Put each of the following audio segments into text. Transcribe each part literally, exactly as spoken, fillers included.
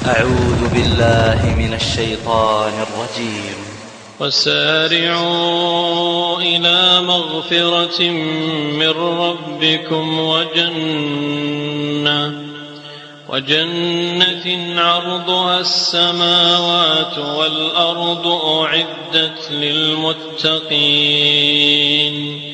أعوذ بالله من الشيطان الرجيم. وسارعوا إلى مغفرة من ربكم وجنة وجنة عرضها السماوات والأرض أعدت للمتقين.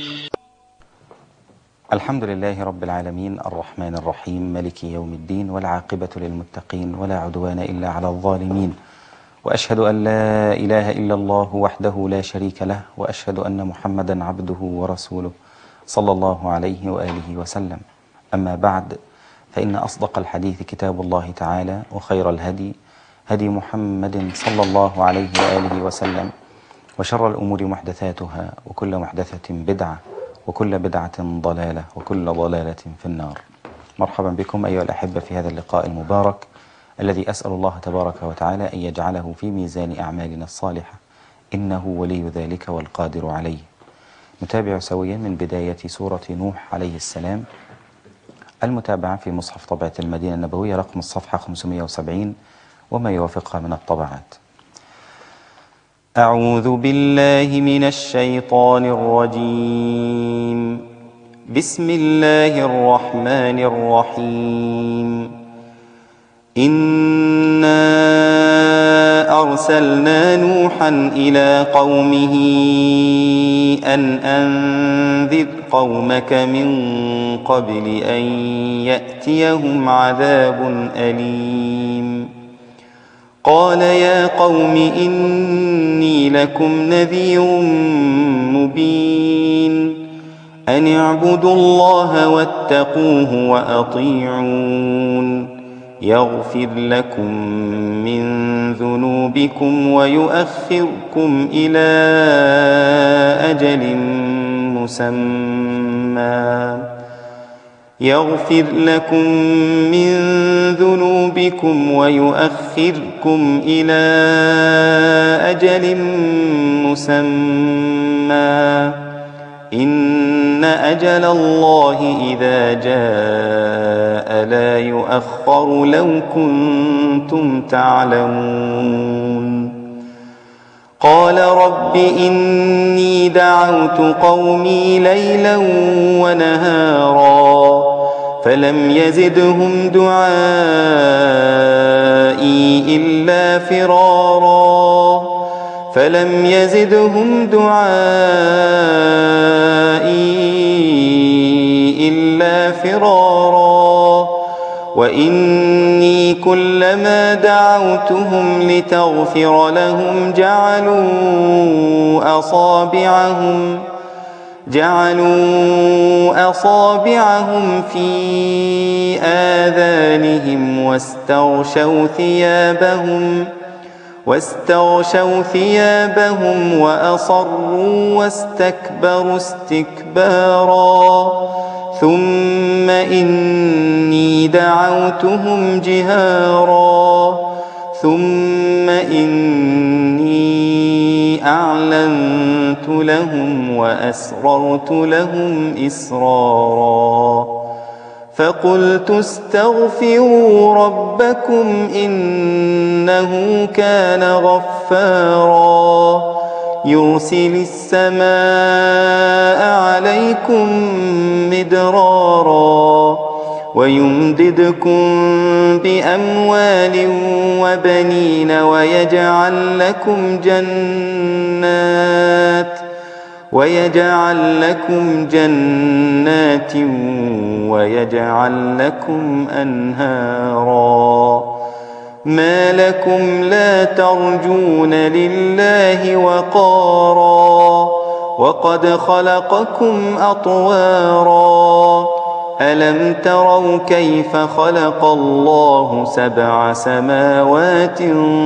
الحمد لله رب العالمين الرحمن الرحيم ملك يوم الدين، والعاقبة للمتقين ولا عدوان إلا على الظالمين، وأشهد أن لا إله إلا الله وحده لا شريك له، وأشهد أن محمدا عبده ورسوله صلى الله عليه وآله وسلم. أما بعد، فإن أصدق الحديث كتاب الله تعالى، وخير الهدي هدي محمد صلى الله عليه وآله وسلم، وشر الأمور محدثاتها، وكل محدثة بدعة، وكل بدعة ضلالة، وكل ضلالة في النار. مرحبا بكم أيها الأحبة في هذا اللقاء المبارك الذي أسأل الله تبارك وتعالى أن يجعله في ميزان أعمالنا الصالحة، إنه ولي ذلك والقادر عليه. نتابع سويا من بداية سورة نوح عليه السلام، المتابعة في مصحف طبعة المدينة النبوية رقم الصفحة خمسمائة وسبعين وما يوافقها من الطبعات. أعوذ بالله من الشيطان الرجيم. بسم الله الرحمن الرحيم. إنا أرسلنا نوحا إلى قومه أن أنذر قومك من قبل أن يأتيهم عذاب أليم. قال يا قوم إني لكم نذير مبين، أن اعبدوا الله واتقوه وأطيعون، يغفر لكم من ذنوبكم ويؤخركم إلى أجل مسمى يغفر لكم من ذنوبكم ويؤخركم إلى أجل مسمى إن أجل الله إذا جاء لا يؤخر لو كنتم تعلمون. قال رب إني دعوت قومي ليلا ونهارا فلم يزدهم دعائي إلا فرارا فلم يزدهم دعائي إلا فرارا وإني كلما دعوتهم لتغفر لهم جعلوا أصابعهم جعلوا أصابعهم في آذانهم واستغشوا ثيابهم واستغشوا ثيابهم وأصروا واستكبروا استكبارا ثم إني دعوتهم جهارا ثم إني أعلنت لهم وأسررت لهم إسرارا فقلت استغفروا ربكم إنه كان غفارا يرسل السماء عليكم مدرارا ويمددكم بأموال وبنين ويجعل لكم جنات ويجعل لكم جنات ويجعل لكم أنهارا ما لكم لا ترجون لله وقارا وقد خلقكم أطوارا ألم تروا كيف خلق الله سبع سماوات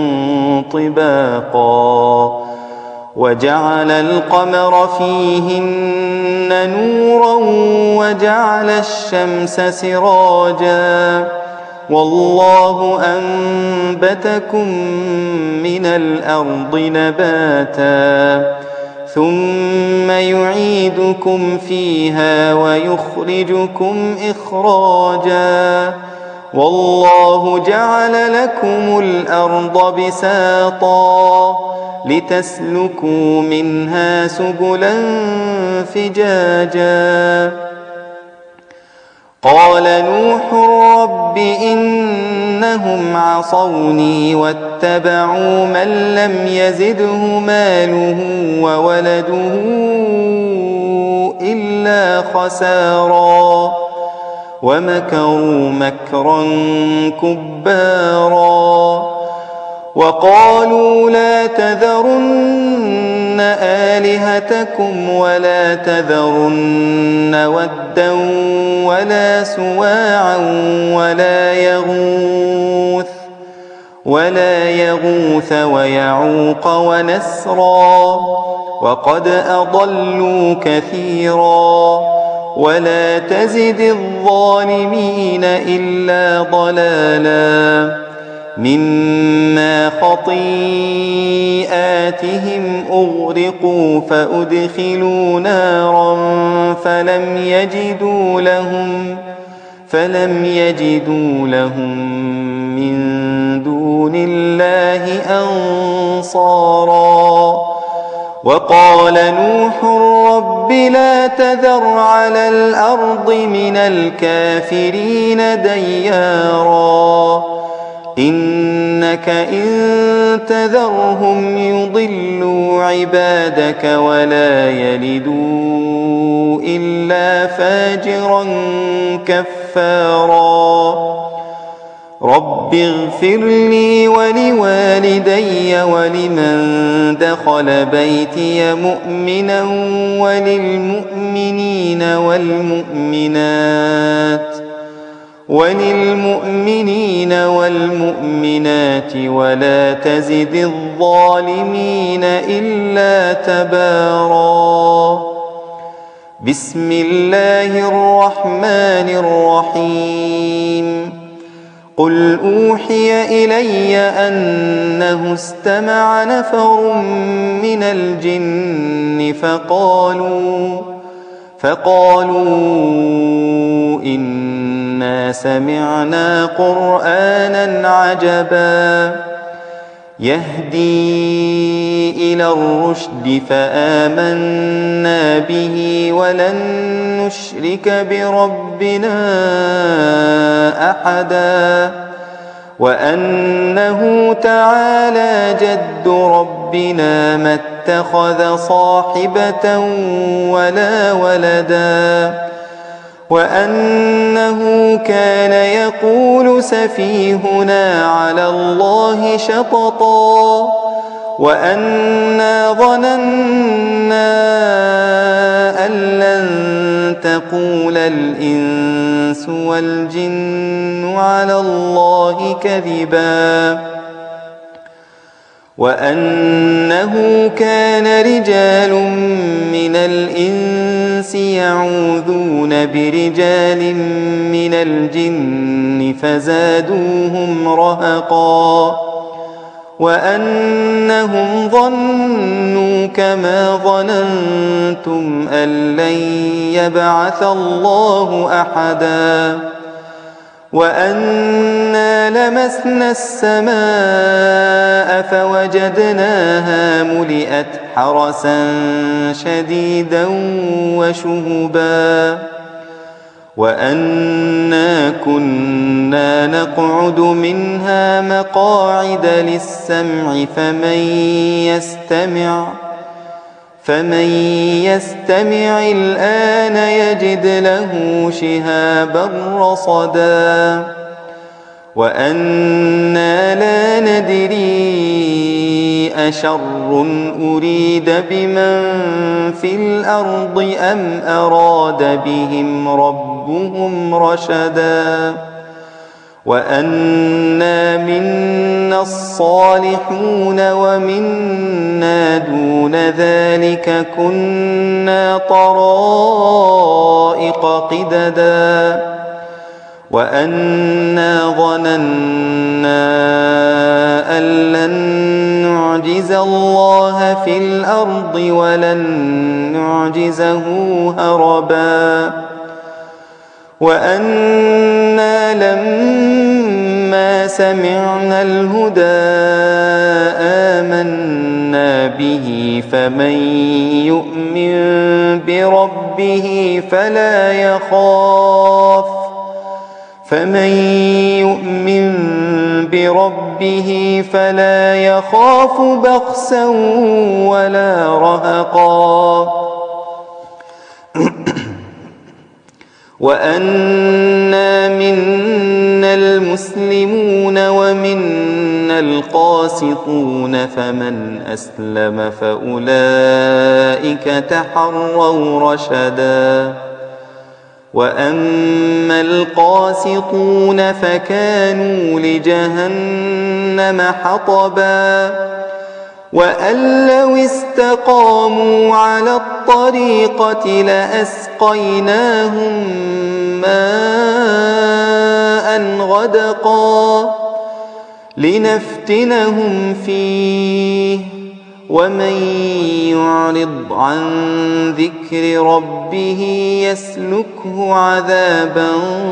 طباقا وجعل القمر فيهن نورا وجعل الشمس سراجا والله أنبتكم من الأرض نباتا ثم يعيدكم فيها ويخرجكم إخراجا والله جعل لكم الأرض بساطا لتسلكوا منها سبلا فجاجا. قال نوح رب إنهم عصوني واتبعوا من لم يزده ماله وولده إلا خسارا ومكروا مكرا كبارا. وقالوا لا تذرن آلهتكم ولا تذرن ودا ولا سواعا ولا يغوث ولا يغوث ويعوق ونسرا وقد أضلوا كثيرا ولا تزد الظالمين إلا ضلالا. مما خطيئاتهم أغرقوا فأدخلوا نارا فلم يجدوا لهم فلم يجدوا لهم من دون الله أنصارا. وقال نوح رب لا تذر على الأرض من الكافرين ديارا إنك إن تذرهم يضلوا عبادك ولا يلدوا إلا فاجرا كفارا. رب اغفر لي ولوالدي ولمن دخل بيتي مؤمنا وللمؤمنين والمؤمنات وللمؤمنين والمؤمنات ولا تزد الظالمين إلا تبارا. بسم الله الرحمن الرحيم. قل أوحي إلي أنه استمع نفر من الجن فقالوا فقالوا إنا سمعنا قرآنا عجبا يهدي إلى الرشد فآمنا به ولن نشرك بربنا أحدا وأنه تعالى جد ربنا ما اتخذ صاحبة ولا ولدا وأنه كان يقول سفيهنا على الله شططا وأنا ظننا أن لن تقول الإنس والجن على الله كذبا وأنه كان رجال من الإنس يعوذون برجال من الجن فزادوهم رهقا وأنهم ظنوا كما ظننتم أن لن يبعث الله أحدا وأنا لمسنا السماء فوجدناها ملئت حرسا شديدا وشهبا وأنا كنا نقعد منها مقاعد للسمع فمن يستمع فمن يستمع الآن يجد له شهابا رصدا وأنا لا ندري أشر أريد بمن في الأرض أم أراد بهم ربهم رشدا وأنا منا الصالحون ومنا دون ذلك كنا طرائق قددا وأنا ظننا أن لن نعجز الله في الأرض ولن نعجزه هربا وأنا لما سمعنا الهدى آمنا به فمن يؤمن بربه فلا يخاف فمن يؤمن بربه فلا يخاف بخسا ولا رهقا وأنا منا المسلمون ومنا القاسطون فمن أسلم فأولئك تحروا رشدا وأما القاسطون فكانوا لجهنم حطبا وأن لو استقاموا على الطريقة لأسقيناهم ماء غدقا لنفتنهم فيه ومن يعرض عن ذكر ربه يسلكه عذابا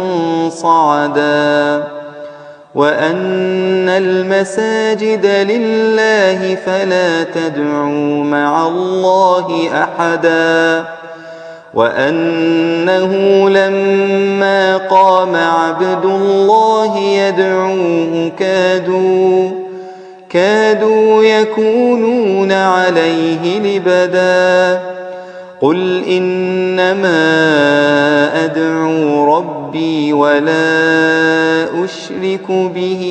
صعدا وأن المساجد لله فلا تدعوا مع الله أحدا وأنه لما قام عبد الله يدعوه كادوا كادوا يكونون عليه لبدا قل إنما أدعو ربي ولا أشرك به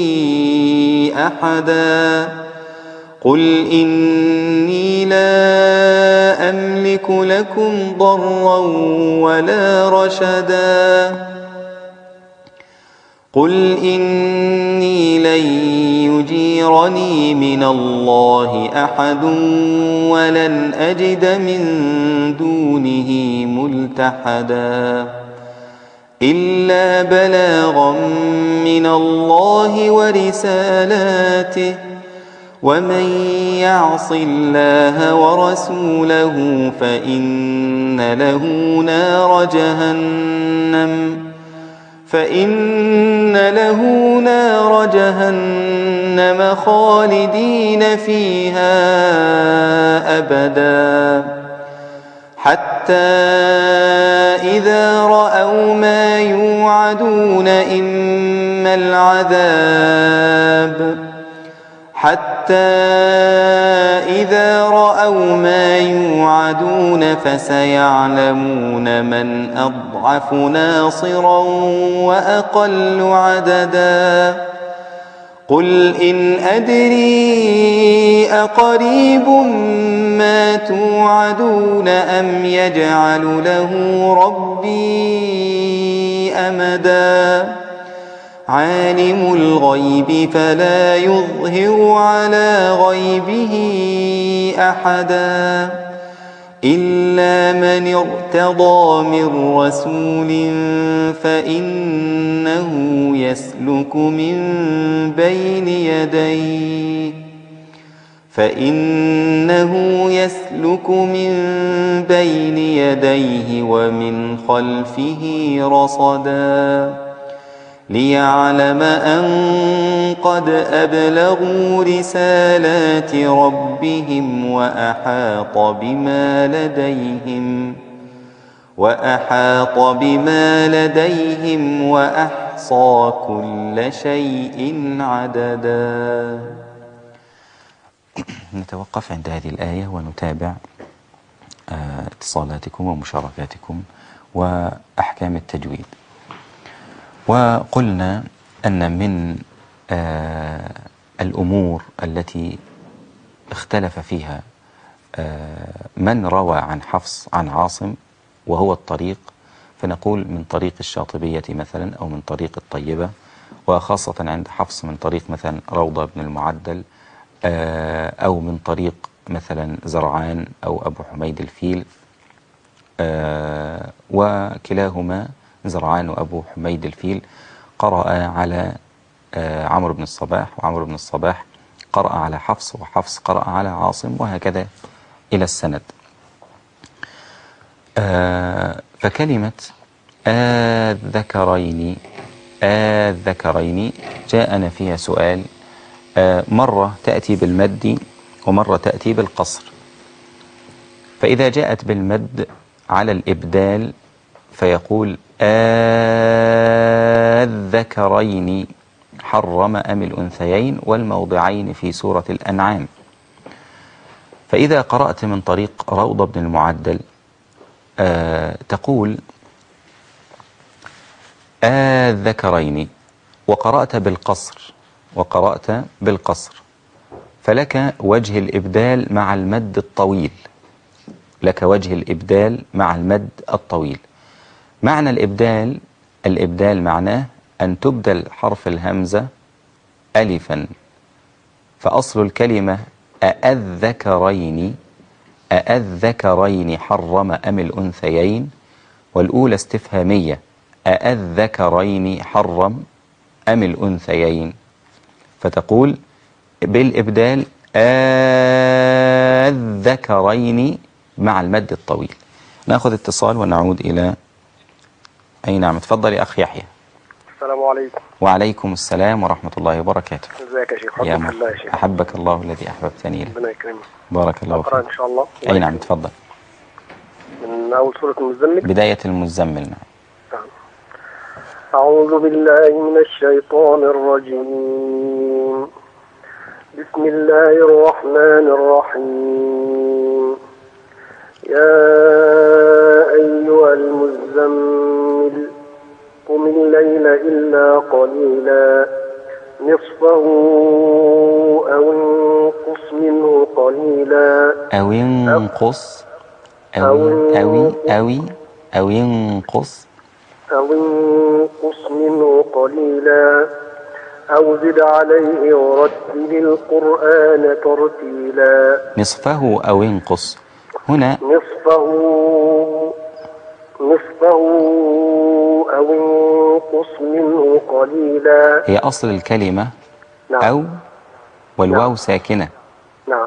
أحدا قل إني لا أملك لكم ضرا ولا رشدا قل إني لن يجيرني من الله أحد ولن أجد من دونه ملتحدا إلا بلاغا من الله ورسالاته ومن يعص الله ورسوله فإن له نار جهنم فإن له نار جهنم خالدين فيها أبدا حتى إذا رأوا ما يوعدون إما العذاب حتى إذا رأوا ما يوعدون فسيعلمون من أضعف ناصرا وأقل عددا قل إن أدري أقريب ما توعدون أم يجعل له ربي أمدا عالم الغيب فلا يظهر على غيبه أحدا إلا من ارتضى من رسول فإنه يسلك من بين يديه فإنه يسلك من بين يديه ومن خلفه رصدا ليعلم أن قد أبلغوا رسالات ربهم وأحاط بما لديهم وأحاط بما لديهم وأحصى كل شيء عددا. نتوقف عند هذه الآية ونتابع اتصالاتكم ومشاركاتكم وأحكام التجويد. وقلنا أن من آه الأمور التي اختلف فيها آه من روى عن حفص عن عاصم وهو الطريق، فنقول من طريق الشاطبية مثلا أو من طريق الطيبة، وخاصة عند حفص من طريق مثلا روضة بن المعدل آه أو من طريق مثلا زرعان أو أبو حميد الفيل، آه وكلاهما زرعان وأبو حميد الفيل قرأ على آه عمرو بن الصباح، وعمرو بن الصباح قرأ على حفص، وحفص قرأ على عاصم، وهكذا إلى السند. آه فكلمة الذكرين الذكرين جاءنا فيها سؤال، آه مرة تأتي بالمد ومرة تأتي بالقصر. فإذا جاءت بالمد على الإبدال فيقول الذكرين حرم أم الأنثيين والموضعين في سورة الأنعام. فإذا قرأت من طريق روضة بن المعدل آه تقول الذكرين وقرأت بالقصر وقرأت بالقصر فلك وجه الإبدال مع المد الطويل، لك وجه الإبدال مع المد الطويل. معنى الإبدال، الإبدال معناه أن تبدل حرف الهمزة ألفا، فأصل الكلمة أأذكرين أأذكرين حرم أم الأنثيين، والأولى استفهامية أأذكرين حرم أم الأنثيين، فتقول بالإبدال الذكرين مع المد الطويل. نأخذ اتصال ونعود إلى أي نعم. تفضل يا أخ يحيى. السلام عليكم. وعليكم السلام ورحمة الله وبركاته. ازيك يا شيخ؟ يا حبك الله يا شيخ. أحبك الله الذي أحببتني له. ربنا يكرمك. بارك الله أقرأ فيك. إن شاء الله. أي نعم تفضل. من أول سورة المزمل. بداية المزمل. نعم. أعوذ بالله من الشيطان الرجيم. بسم الله الرحمن الرحيم. يا أيها المزمل قم الليل إلا قليلا نصفه أو انقص منه قليلا أو انقص أو أو أو أو ينقص أو انقص منه قليلا أو زد عليه ورتل القرآن ترتيلا. نصفه أو ينقص هنا نصفه نصفه أو انقص منه قليلا. هي أصل الكلمة نعم. أو والواو نعم. ساكنة. نعم.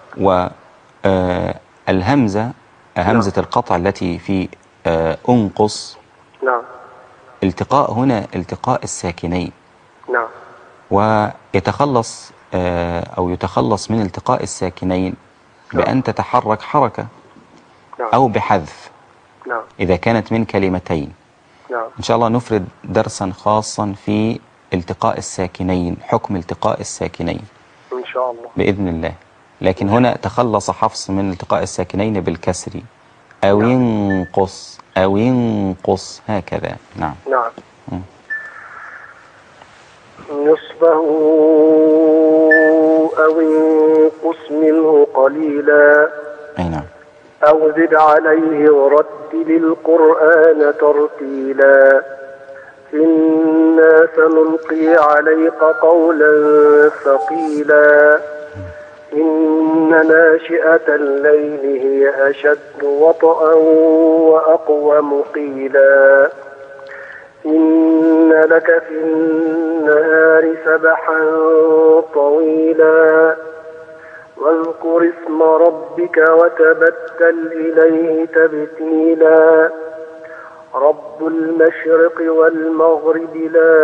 والهمزة همزة نعم. القطع التي في آه انقص. نعم. التقاء هنا التقاء الساكنين. نعم. ويتخلص آه أو يتخلص من التقاء الساكنين بأن تتحرك حركة نعم. أو بحذف. نعم. إذا كانت من كلمتين. نعم. إن شاء الله نفرد درسا خاصا في التقاء الساكنين، حكم التقاء الساكنين إن شاء الله بإذن الله. لكن هنا تخلص حفص من التقاء الساكنين بالكسر أو نعم. ينقص أو ينقص هكذا. نعم. نعم. م. نصفه أو انقص منه قليلا أي نعم. أو زد عليه ورتل القرآن ترتيلا. إنا سنلقي عليك قولا ثقيلا. إن ناشئة الليل هي أشد وطئا وأقوم قيلا. إن لك في النهار سبحا طويلا. واذكر اسم ربك وتبتل إليه تبتيلا. رب المشرق والمغرب لا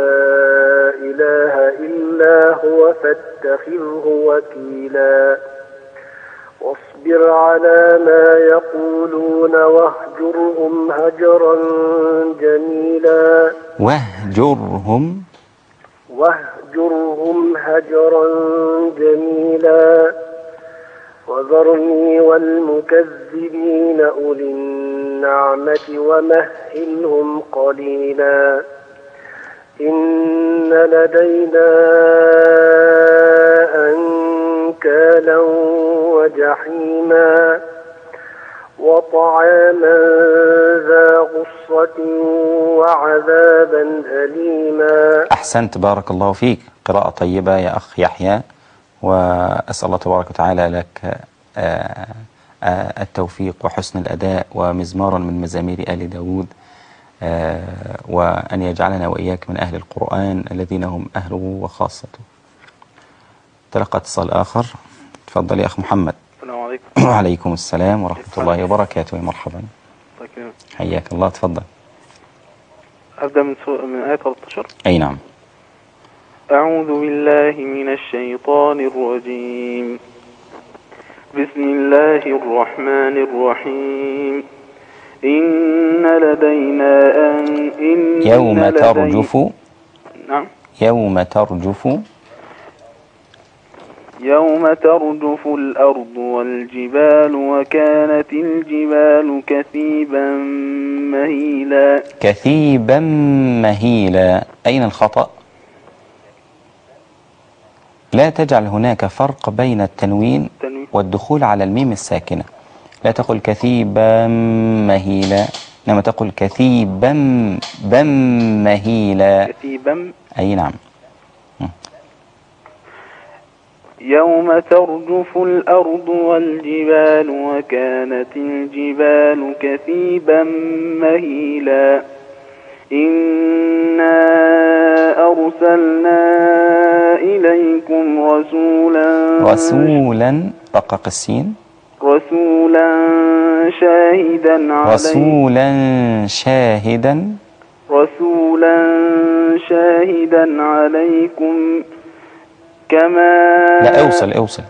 إله إلا هو فاتخذه وكيلا. واصبر على ما يقولون واهجرهم هجرا جميلا. واهجرهم واهجرهم هجرا جميلا. وذرني والمكذبين أولي النعمة ومهلهم قليلا. إن لدينا أنكالا وجحيما وطعاما ذا غصة وعذابا أليما. أحسنت بارك الله فيك. قراءة طيبة يا أخ يحيى، وأسأل الله تبارك وتعالى لك التوفيق وحسن الأداء ومزمارا من مزامير آل داود، وأن يجعلنا وإياك من أهل القرآن الذين هم أهله وخاصته. تلقى اتصال آخر. تفضل يا أخ محمد. السلام عليكم. وعليكم السلام ورحمة الله وبركاته. مرحبا. حياك الله. تفضل. أبدأ من, سو... من آية ثلاثة عشر. أي نعم. أعوذ بالله من الشيطان الرجيم. بسم الله الرحمن الرحيم. إن لدينا أن إن يوم لدي... ترجف. نعم. يوم ترجف. يوم ترجف الأرض والجبال وكانت الجبال كثيبا مهيلا. كثيبا مهيلا. أين الخطأ؟ لا تجعل هناك فرق بين التنوين تنوين. والدخول على الميم الساكنة. لا تقل كثيبا مهيلا، إنما تقل كثيبا بم مهيلا. كثيبا. أي نعم. يوم ترجف الأرض والجبال وكانت الجبال كثيبا مهيلا. إنا أرسلنا إليكم رسولا رسولا رقق السين. رسولا شاهدا عليكم رسولا شاهدا رسولا شاهدا عليكم كما لا اوصل اوصل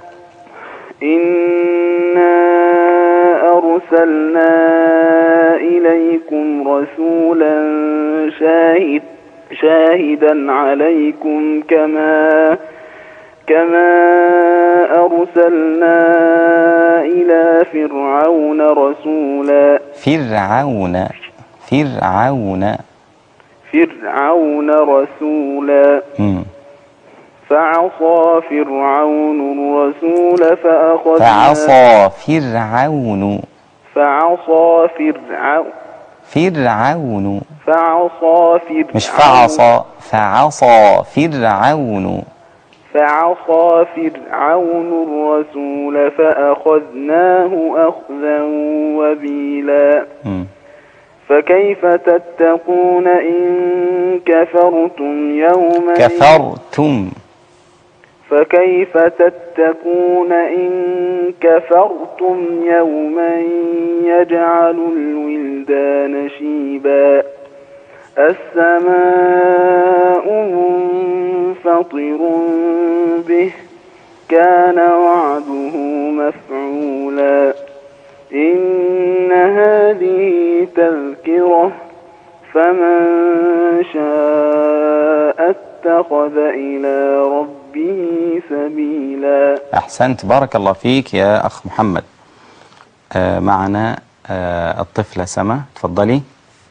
إنا أرسلنا إليكم رسولا شاهد شاهدا عليكم كما كما أرسلنا إلى فرعون رسولا. فرعون فرعون فرعون رسولا. مم. فعصى فرعون الرسول فأخذناه فعصى فرعون فعصى فرعون فرعون فعصى فرعون مش فعصى فعصى فرعون فعصى فرعون الرسول فأخذناه أخذا وبيلا. مم. فكيف تتقون إن كفرتم يوما كفرتم فكيف تتقون إن كفرتم يوما يجعل الولدان شيبا. السماء منفطر به كان وعده مفعولا. إن هذه تذكرة فمن شاء اتخذ إلى ربه سبيلا. أحسنت، بارك الله فيك يا أخ محمد. آه معنا آه الطفلة سما، تفضلي.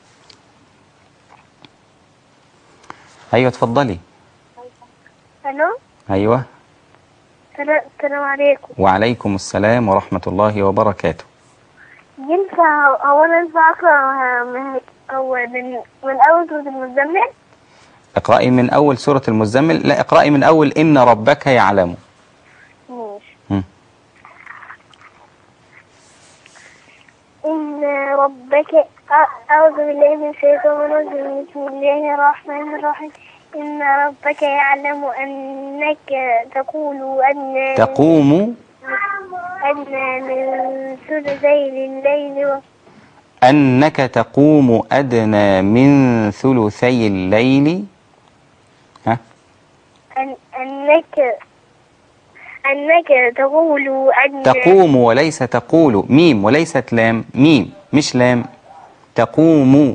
أيوة تفضلي. ألو. أيوة. السلام عليكم. وعليكم السلام ورحمة الله وبركاته. ينفع أولا ينفع أقرأ من أول من, من أول سورة المزمل؟ اقرأي من أول سورة المزمل. لا، اقرأي من أول إن ربك يعلم. ماشي. إن ربك أعوذ بالله من الشيطان الرجيم. بسم الله الرحمن الرحيم. إن ربك يعلم أنك تقول أن تقوم أن من ثلثي الليل و... أنك تقوم أدنى من ثلثي الليل. ها؟ أن أنك أنك تقول أن تقوم وليس تقول، ميم وليست لام، ميم مش لام. تقوم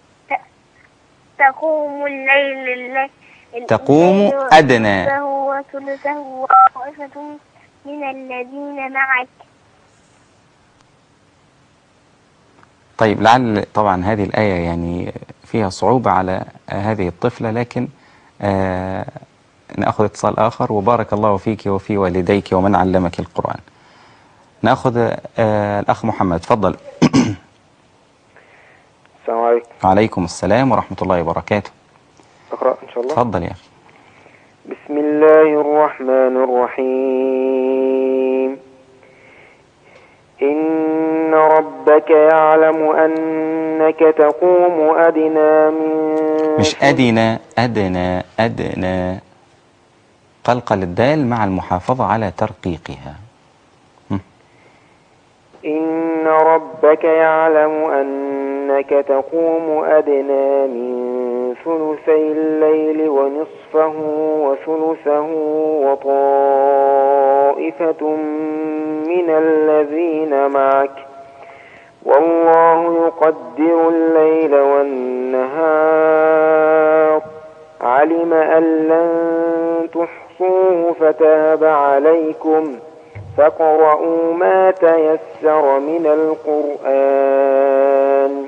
تقوم الليل الليل تقوم أدنى وثلثه وطائفة من الذين معك. طيب، لعل طبعا هذه الآية يعني فيها صعوبة على هذه الطفلة، لكن آه نأخذ اتصال آخر. وبارك الله فيك وفي والديك ومن علمك القرآن. نأخذ آه الأخ محمد، تفضل. السلام عليكم. وعليكم السلام ورحمة الله وبركاته. أقرأ إن شاء الله. تفضل يا أخي. بسم الله الرحمن الرحيم. إن ربك يعلم أنك تقوم أدنى من مش أدنى أدنى أدنى، قلقل الدال مع المحافظة على ترقيقها. إن ربك يعلم أنك تقوم أدنى من ثلثي الليل ونصفه وثلثه وطائفة من الذين معك والله يقدر الليل والنهار علم أن لن تحصوه فتاب عليكم فاقرؤوا ما تيسر من القرآن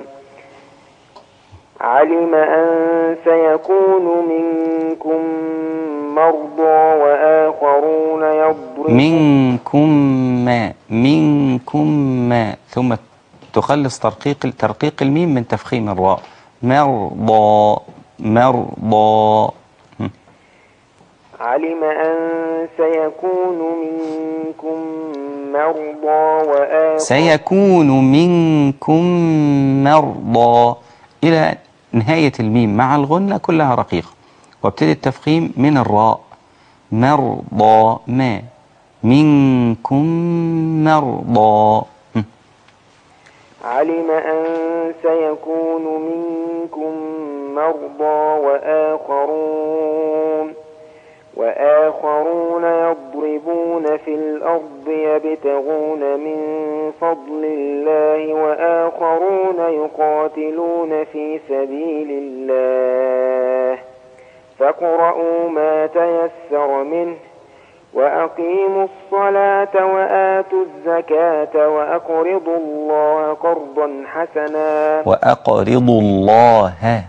علم أن سيكون منكم مرضى وآخرون يضربون منكم ما منكم ما ثم تخلص ترقيق ترقيق الميم من تفخيم الراء مرضى مرضى. علم أن سيكون منكم مرضى وآخرون سيكون منكم مرضى إلى نهاية الميم مع الغنة كلها رقيقة، وابتدي التفخيم من الراء مرضى ما منكم مرضى. علم أن سيكون منكم مرضى وآخرون وآخرون يضربون في الأرض يبتغون من فضل الله وآخرون يقاتلون في سبيل الله فاقرؤوا ما تيسر منه وأقيموا الصلاة وآتوا الزكاة وأقرضوا الله قرضا حسنا وأقرضوا الله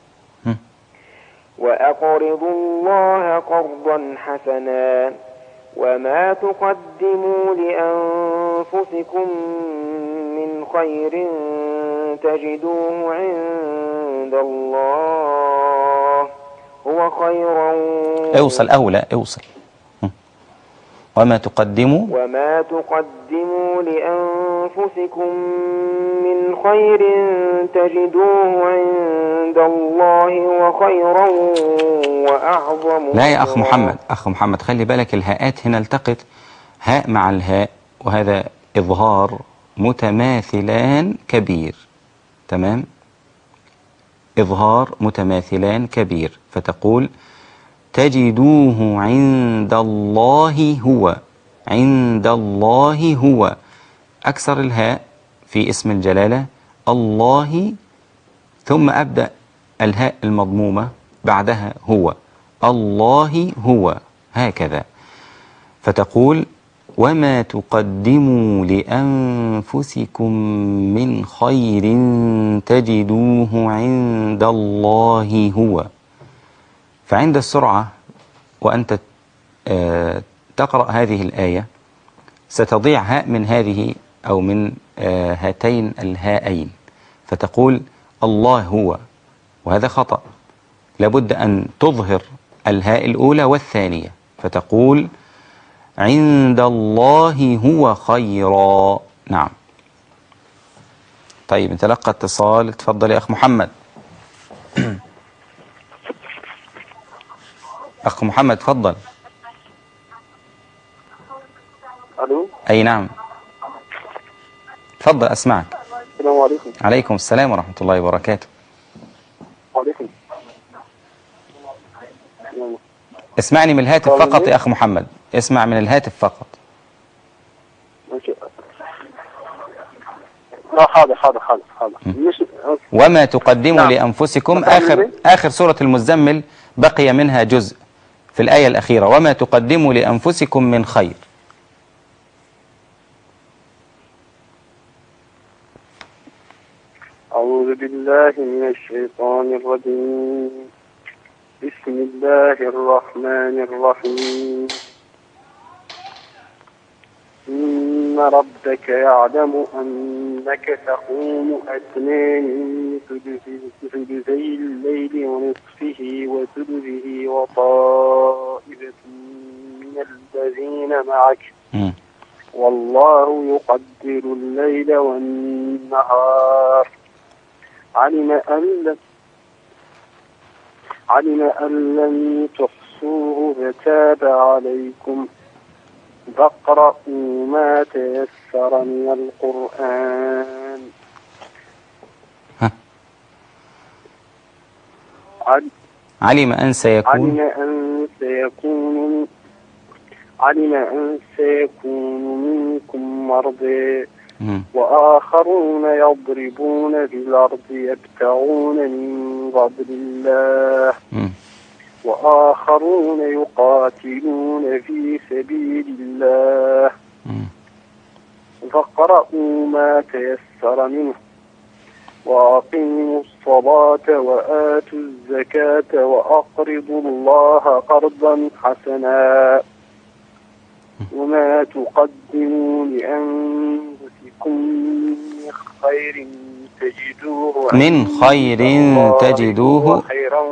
وأقرضوا الله قرضا حسنا وما تقدموا لأنفسكم من خير تجدوه عند الله هو خيرا اوصل أولى اوصل وما تقدموا وما تقدموا لأنفسكم من خير تجدوه عند الله وخيرا وأعظم. لا يا أخ محمد أخ محمد خلي بالك الهاءات هنا التقط هاء مع الهاء وهذا إظهار متماثلان كبير. تمام إظهار متماثلان كبير فتقول تجدوه عند الله هو عند الله هو أكسر الهاء في اسم الجلالة الله ثم أبدأ الهاء المضمومة بعدها هو الله هو هكذا فتقول وما تقدموا لأنفسكم من خير تجدوه عند الله هو. فعند السرعة وأنت تقرأ هذه الآية ستضيع هاء من هذه أو من هاتين الهاءين فتقول الله هو وهذا خطأ لابد أن تظهر الهاء الأولى والثانية فتقول عند الله هو خيرا. نعم طيب نتلقى اتصال. تفضل يا أخ محمد. أخ محمد تفضل. ألو. أي نعم تفضل أسمعك. السلام عليكم. عليكم السلام ورحمة الله وبركاته. وعليكم. اسمعني من الهاتف فقط يا أخ محمد اسمع من الهاتف فقط. ماشي. لا حاضر حاضر حاضر حاضر. مش وما تقدموا نعم. لأنفسكم آخر آخر سورة المزمل بقي منها جزء في الآية الأخيرة وما تقدموا لأنفسكم من خير. أعوذ بالله من الشيطان الرجيم بسم الله الرحمن الرحيم إن ربك يعلم أنك تقوم أدنى من ثلثي الليل ونصفه وثلثه وطائفة من الذين معك والله يقدر الليل والنهار علم أن علم أن لن تحصوه فتاب عليكم فاقرؤوا ما تيسر من القرآن. ها. عل- علم أن سيكون علم أن سيكون علم أن سيكون منكم مرضى مم. وآخرون يضربون في الأرض يبتغون من فضل الله مم. وآخرون يقاتلون في سبيل الله مم. فاقرؤوا ما تيسر منه وأقيموا الصلاة وآتوا الزكاة وأقرضوا الله قرضا حسنا وما تقدموا لأنفسكم من خير تجدوه من خير تجدوه خيرا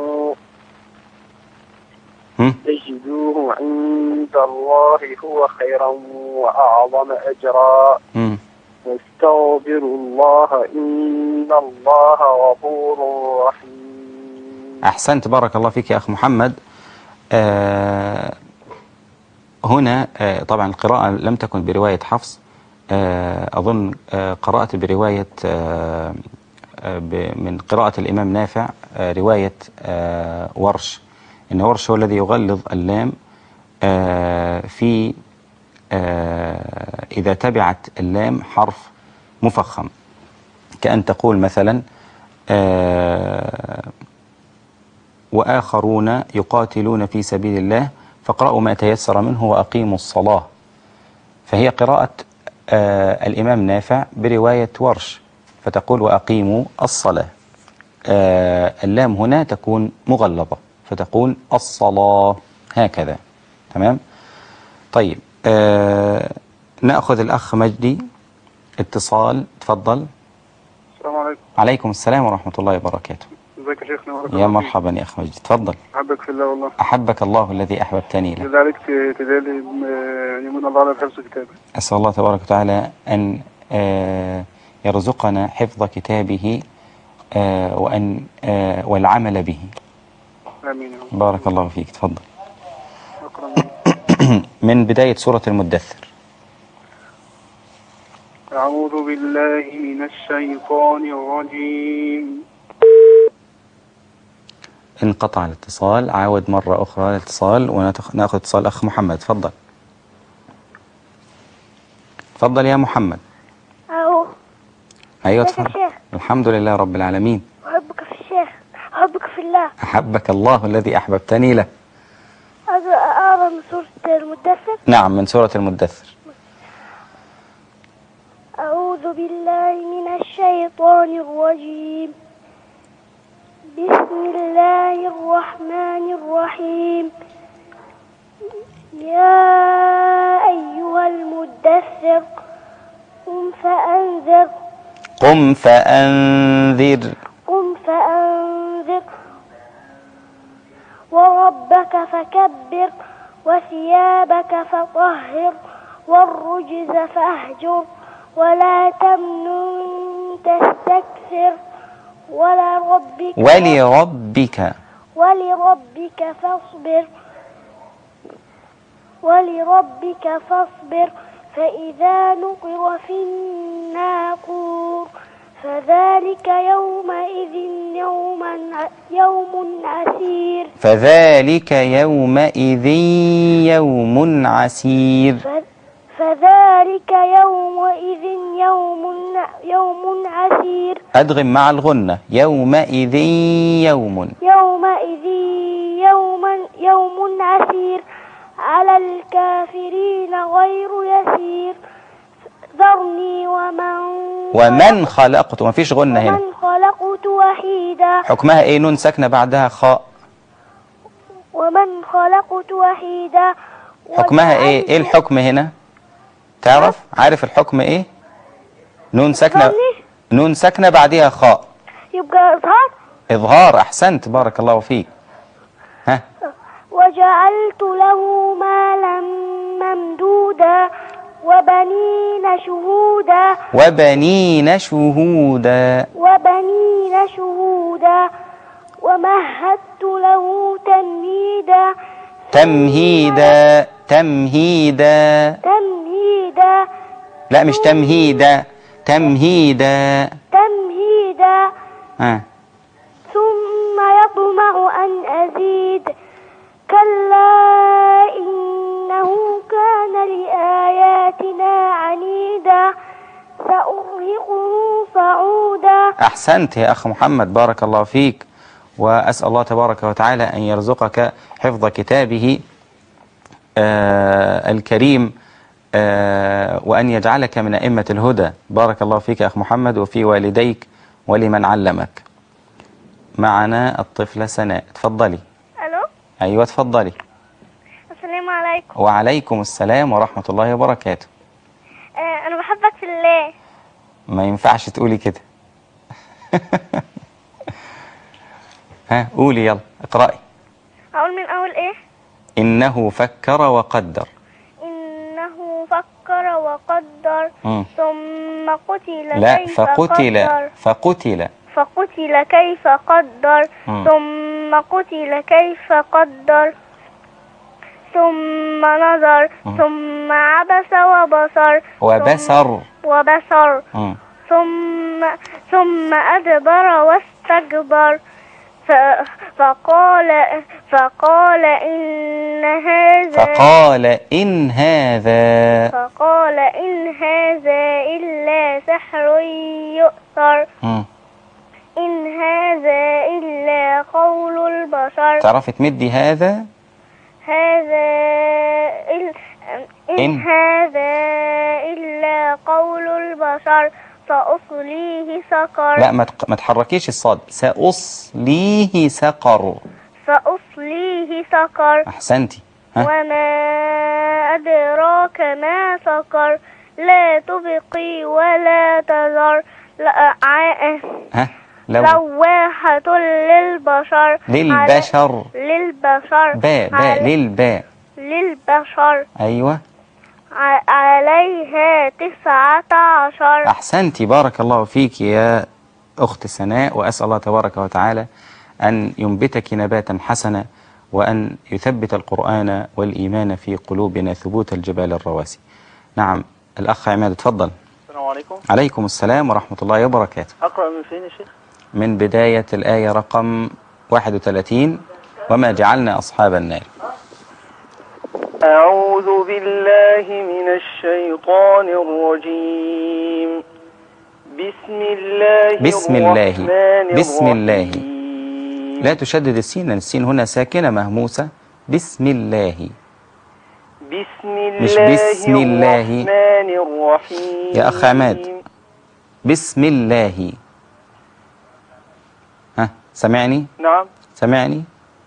مم. تجدوه عند الله هو خيرا وأعظم أجرا مم. واستغفروا الله إن الله غفور رحيم. أحسنت، بارك الله فيك يا أخ محمد. آه هنا آه طبعا القراءة لم تكن برواية حفص، آه أظن آه قرأت برواية آه آه من قراءة الإمام نافع، آه رواية آه ورش، إن ورش هو الذي يغلظ اللام آه في آه إذا تبعت اللام حرف مفخم، كأن تقول مثلا آه وآخرون يقاتلون في سبيل الله فاقرأوا ما تيسر منه وأقيموا الصلاة. فهي قراءة آه الإمام نافع برواية ورش، فتقول وأقيموا الصلاة. آه اللام هنا تكون مغلظة فتقول الصلاة، هكذا. تمام. طيب آه نأخذ الأخ مجدي اتصال، تفضل. السلام عليكم. عليكم السلام ورحمة الله وبركاته. ازيك يا شيخنا؟ يا مرحبا يا أخ مجدي، تفضل. أحبك في الله والله. أحبك الله الذي أحببتني له. بالله عليك تدالي يمون الله على حفظ كتابه. أسأل الله تبارك وتعالى أن آه يرزقنا حفظ كتابه آه وأن آه والعمل به. آمين. بارك الله فيك، تفضل. شكرا. من بداية سورة المدثر. أعوذ بالله من الشيطان الرجيم. انقطع الاتصال، عاود مرة أخرى الاتصال ونأخذ اتصال أخ محمد، تفضل. تفضل يا محمد. أهو. أيوة ازيك يا تفضل. شيخ؟ الحمد لله رب العالمين. أحبك في الشيخ، أحبك في الله. أحبك الله الذي أحببتني له. أقرأ من سورة المدثر؟ نعم، من سورة المدثر. أعوذ بالله من الشيطان الرجيم. بسم الله الرحمن الرحيم. يا أيها المدثر قم فأنذر. قم فأنذر. قم فأنذر وربك فكبر وثيابك فطهر والرجز فاهجر ولا تمنن تستكثر ولربك ولربك ولربك فاصبر ولربك فاصبر فإذا نقر في الناقور فذلك يومئذ يوما يوم عسير. فذلك يومئذ يوم عسير. فذلك يومئذ يوم يوم عسير. أدغم مع الغنة. يومئذ يوم يومئذ يوما يوم عسير على الكافرين غير يسير. ذرني ومن ومن خلقت، وما فيش غنة هنا. ومن خلقت وحيدا. حكمها ايه؟ نون ساكنة بعدها خاء. ومن خلقت وحيدا. حكمها ايه؟ ايه الحكم هنا؟ تعرف؟ عارف الحكم ايه؟ نون ساكنة نون ساكنة بعدها خاء، يبقى إظهار. إظهار. أحسنت، بارك الله فيك. ها. وجعلت له مالا ممدودا وبنين شهودا وبنين شهودا وبنين شهودا ومهدت له تمهيدا تمهيدا تمهيدا لا مش تمهيدا، تمهيدا تمهيدا آه. ثم يطمع أن أزيد كلا إنه كان لآياتنا عنيدا سأرهقه صعودا. أحسنت يا أخ محمد، بارك الله فيك، وأسأل الله تبارك وتعالى أن يرزقك حفظ كتابه آه الكريم آه وأن يجعلك من أئمة الهدى. بارك الله فيك يا أخ محمد وفي والديك ولمن علمك. معنا الطفلة سناء، تفضلي. ألو. أيوة تفضلي. السلام عليكم. وعليكم السلام ورحمة الله وبركاته. آه أنا بحبك في الله. ما ينفعش تقولي كده. ها قولي يلا اقرأي. هقول من أول إيه؟ إنه فكر وقدر. إنه فكر وقدر. مم. ثم قتل لا كيف فقتل قدر. فقتل فقتل كيف قدر. مم. ثم قتل كيف قدر ثم نظر. مم. ثم عبس وبصر. وبصر. وبصر. مم. ثم ثم أدبر واستكبر ف فقال فقال إن هذا فقال إن هذا فقال إن هذا إلا سحر يؤثر. مم. إن هذا إلا قول البشر. تعرفي تمدي هذا؟ هذا إل... إن, إن هذا إلا قول البشر سأصليه سقر. لا ما تق- ما تحركيش الصاد. سأصليه سقر. سأصليه سقر. أحسنتي. ها؟ وما أدراك ما سقر لا تبقي ولا تذر لا ع... ها لو لواحة للبشر. للبشر. على... للبشر باء باء على... للباء. للبشر أيوة ع... عليها تسعة عشر. أحسنتي، بارك الله فيك يا أخت سناء، وأسأل الله تبارك وتعالى أن ينبتك نباتا حسنا وأن يثبت القرآن والإيمان في قلوبنا ثبوت الجبال الرواسي. نعم الأخ عماد تفضل. السلام عليكم. عليكم السلام ورحمة الله وبركاته. أقرأ من فين يا شيخ؟ من بداية الآية رقم واحد وثلاثين وما جعلنا أصحاب النار. أعوذ بالله من الشيطان الرجيم. بسم الله بسم الله الرحمن بسم الله الرحيم. لا تشدد السين، السين هنا ساكنة مهموسة. بسم الله. بسم مش الله بسم الله. الرحمن الرحيم. يا أخ عماد بسم الله. ها سمعني؟ نعم. سمعني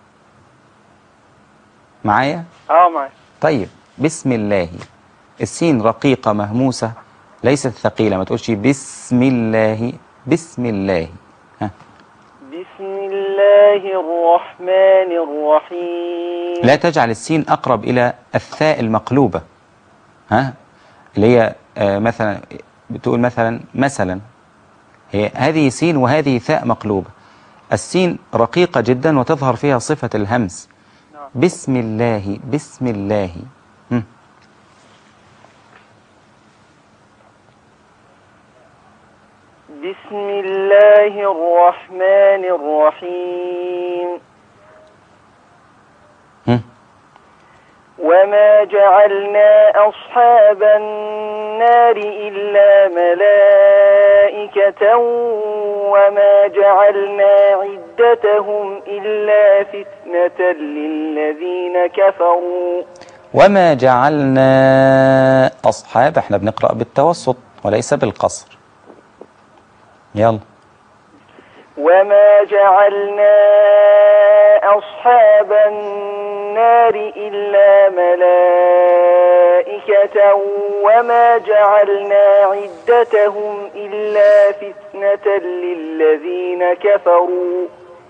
معايا؟ اه معي. طيب بسم الله، السين رقيقة مهموسة ليست ثقيلة، ما تقولش بسم الله. بسم الله. ها. بسم الله الرحمن الرحيم. لا تجعل السين أقرب إلى الثاء المقلوبة. ها اللي هي آه مثلا بتقول مثلا مثلا، هي هذه سين وهذه ثاء مقلوبة. السين رقيقة جدا وتظهر فيها صفة الهمس. بسم الله بسم الله. هم. بسم الله الرحمن الرحيم. هم. وما جعلنا أصحاب النار إلا ملائكة وما جعلنا عدتهم إلا فتنة للذين كفروا. وما جعلنا أصحاب، احنا بنقرأ بالتوسط وليس بالقصر. يلا. وما جعلنا أصحاب النار إلا ملائكة وما جعلنا عدتهم إلا فتنة للذين كفروا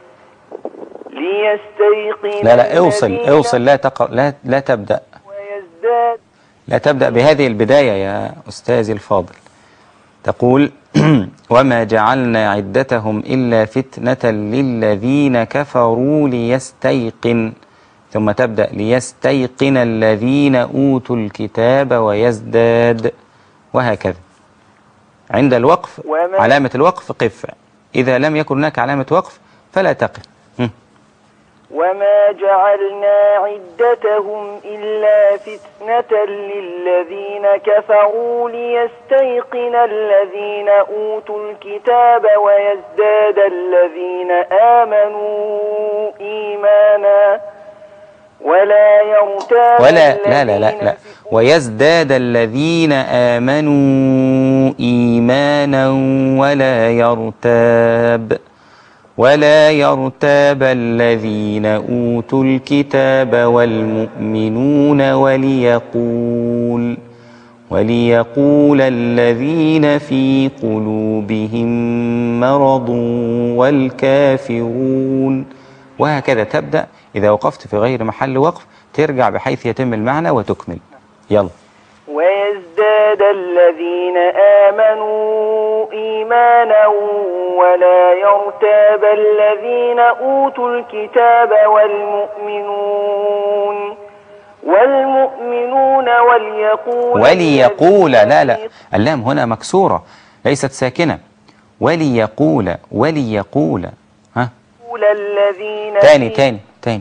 ليستيقن. لا لا اوصل اوصل لا تقرأ لا لا تبدأ ويزداد. لا تبدأ بهذه البداية يا أستاذي الفاضل. تقول وما جعلنا عدتهم إلا فتنة للذين كفروا ليستيقن، ثم تبدأ ليستيقن الذين أوتوا الكتاب ويزداد وهكذا. عند الوقف علامة الوقف قف، إذا لم يكن هناك علامة وقف فلا تقف. م. وما جعلنا عدتهم إلا فتنة للذين كفروا ليستيقن الذين أوتوا الكتاب ويزداد الذين آمنوا إيمانا ولا يرتاب ولا لا لا لا لا ويزداد الذين آمنوا إيمانا ولا يرتاب ولا يرتاب الذين أوتوا الكتاب والمؤمنون وليقول وليقول الذين في قلوبهم مرض والكافرون، وهكذا تبدأ. إذا وقفت في غير محل وقف ترجع بحيث يتم المعنى وتكمل. يلا. ويزداد الذين آمنوا إيمانا ولا يرتاب الذين أوتوا الكتاب والمؤمنون والمؤمنون وليقول وليقول لا لا اللام هنا مكسورة ليست ساكنة. وليقول وليقول ها الذين تاني تاني تاني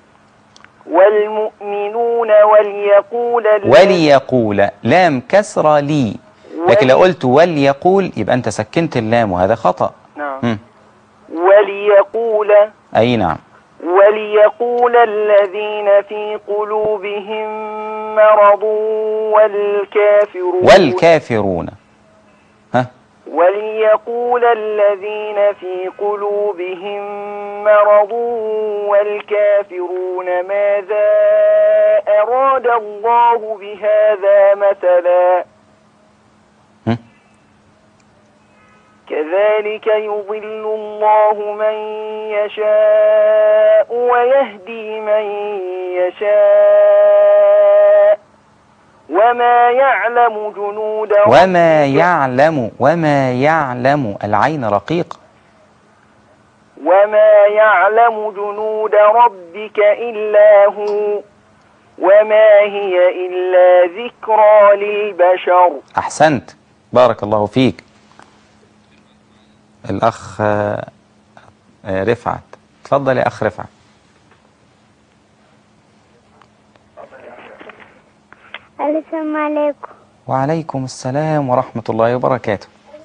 والمؤمنون وليقول وليقول لام كسرة لي، لكن لو قلت وليقول يبقى أنت سكنت اللام وهذا خطأ. نعم. وليقول أي نعم. وليقول الذين في قلوبهم مرض والكافرون والكافرون ها وليقول الذين في قلوبهم مرض والكافرون ماذا أراد الله بهذا مثلا كذلك يضل الله من يشاء ويهدي من يشاء وما يعلم جنود وما يعلم وما يعلم العين رقيق وما يعلم جنود ربك إلا هو وما هي إلا ذكرى للبشر. أحسنت، بارك الله فيك. الأخ رفعت، تفضل يا أخ رفعت. السلام عليكم. وعليكم السلام ورحمة الله وبركاته.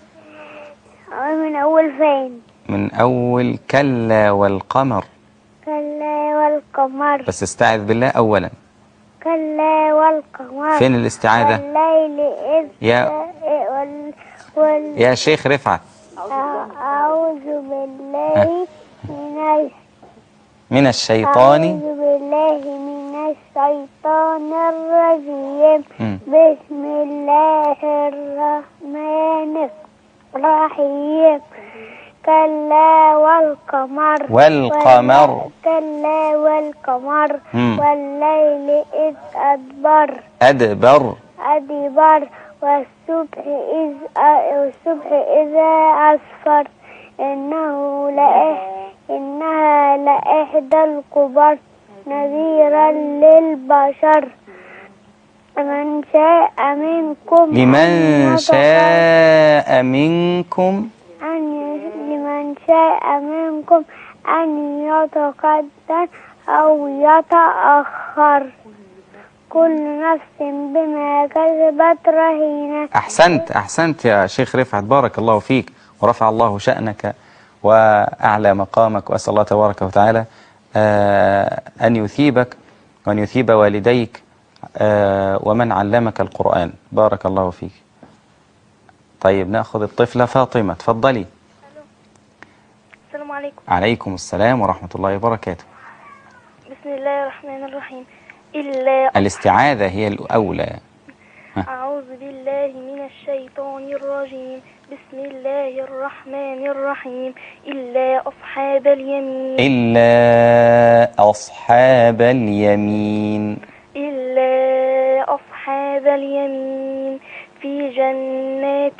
من أول فين؟ من أول كلا والقمر. كلا والقمر. بس استعذ بالله أولا. كلا والقمر. فين الاستعاذة؟ الليل إذ يا وال... وال... يا شيخ رفعت. أعوذ بالله من من الشيطان أعوذ بالله من الشيطان الرجيم. م. بسم الله الرحمن الرحيم. كلا والقمر والقمر كلا والقمر م. والليل إذ أدبر أدبر أدبر والصبح إذ والصبح إذا أسفر إنه لإح إنها لإحدى الكبر نذيرا للبشر من شاء منكم لمن شاء منكم أن لمن شاء منكم أن يتقدم أو يتأخر كل نفس بما كسبت رهينة. أحسنت أحسنت يا شيخ رفعت، بارك الله فيك ورفع الله شأنك وأعلى مقامك، وأسأل الله تبارك وتعالى أن يثيبك وأن يثيب والديك ومن علمك القرآن، بارك الله فيك. طيب نأخذ الطفلة فاطمة، تفضلي. السلام عليكم. عليكم السلام ورحمة الله وبركاته. بسم الله الرحمن الرحيم. إلا الاستعاذة هي الأولى. أعوذ بالله من الشيطان الرجيم. بسم الله الرحمن الرحيم. إلا أصحاب اليمين إلا أصحاب اليمين إلا أصحاب اليمين في جنات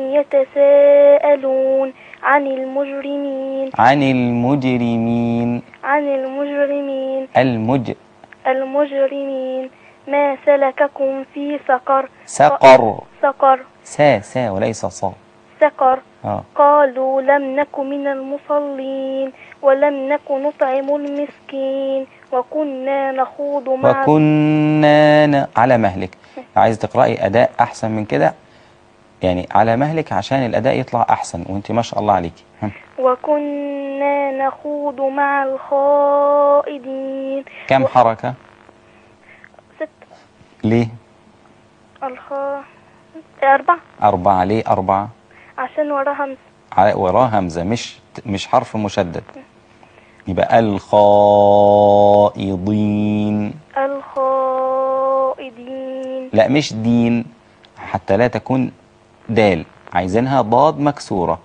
يتساءلون عن المجرمين عن المجرمين عن المجرمين المج المجرمين ما سلككم في سقر سقر سقر سا سا وليس صا سقر آه. قالوا لم نك من المصلين ولم نك نطعم المسكين وكنا نخوض مع وكنا ن... على مهلك. عايز تقرأي أداء أحسن من كده يعني على مهلك عشان الأداء يطلع أحسن، وانت ما شاء الله عليكي. وكنا نخوض مع الخائضين. كم و... حركة؟ ست. ليه؟ الخ... أربعة. أربعة. ليه أربعة؟ عشان وراها همزة. وراها همزة مش مش حرف مشدد. يبقى الخائضين. الخائضين. لا مش دين، حتى لا تكون دال، عايزينها ضاد مكسورة.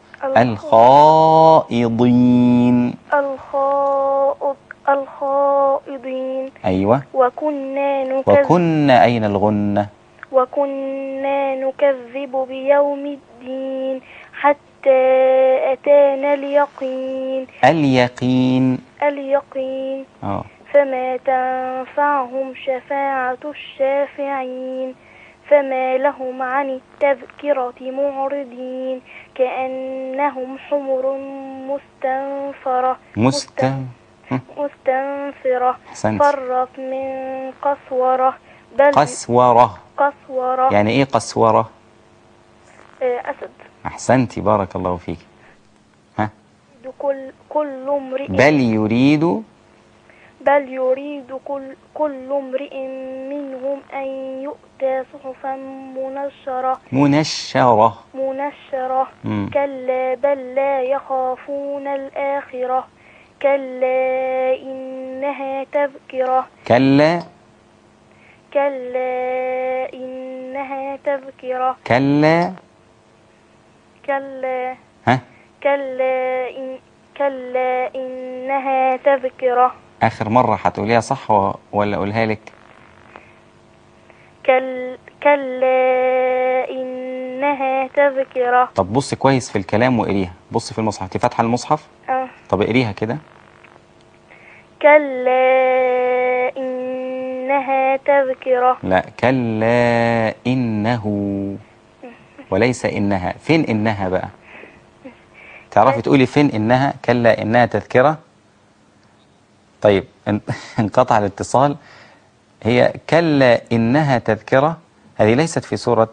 الخائضين. الخائض الخائضين. أيوة. وكنا نكذب وكنا أين الغنة؟ وكنا نكذب بيوم الدين حتى أتانا اليقين. اليقين. اليقين. أوه. فما تنفعهم شفاعة الشافعين فما لهم عن التذكرة معرضين كأنهم حمر مستنفرة مست... مستنفرة حسنت. فرت من قسورة بل قسورة. قسورة. يعني ايه قسورة؟ أسد. أحسنتي بارك الله فيك. ها كل كل امرئ بل يريد بل يريد كل كل امرئ منهم أن يؤتى صحفا منشرة منشرة منشرة مم. كلا بل لا يخافون الآخرة كلا إنها تذكرة. كلا. كلا إنها تذكرة. كلا. كلا. ها كلا إن كلا إنها تذكرة. آخر مرة هتقوليها صح و... ولا أقولها لك؟ كل... كلا إنها تذكرة. طب بص كويس في الكلام وقريها. بص في المصحف. انت فاتحة المصحف؟ اه. طب اقريها كده. كلا إنها تذكرة. لا كلا إنه وليس إنها. فين إنها بقى؟ تعرفي تقولي فين إنها؟ كلا إنها تذكرة. طيب انقطع الاتصال. هي كلا إنها تذكرة هذه ليست في سورة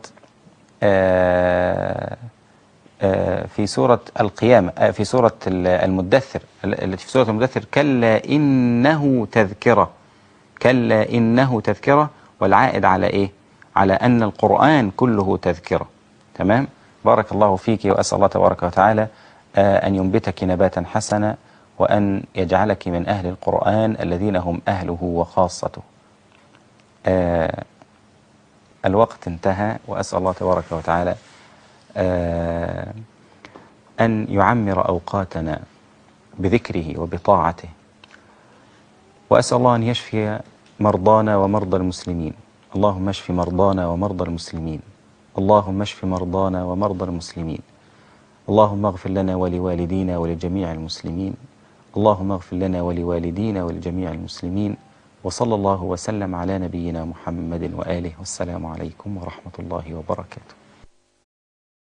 آآ آآ في سورة القيامة، في سورة المدثر. التي في سورة المدثر كلا إنه تذكرة. كلا إنه تذكرة، والعائد على إيه؟ على أن القرآن كله تذكرة. تمام؟ بارك الله فيك، وأسأل الله تبارك وتعالى أن ينبتك نباتا حسنا، وأن يجعلك من أهل القرآن الذين هم أهله وخاصته. آه الوقت انتهى، وأسأل الله تبارك وتعالى آه أن يعمر أوقاتنا بذكره وبطاعته، وأسأل الله أن يشفي مرضانا ومرضى المسلمين. اللهم اشف مرضانا ومرضى المسلمين. اللهم اشف مرضانا ومرضى المسلمين. اللهم اغفر لنا ولوالدينا ولجميع المسلمين. اللهم اغفر لنا ولوالدينا ولجميع المسلمين. وصلى الله وسلم على نبينا محمد وآله، والسلام عليكم ورحمة الله وبركاته.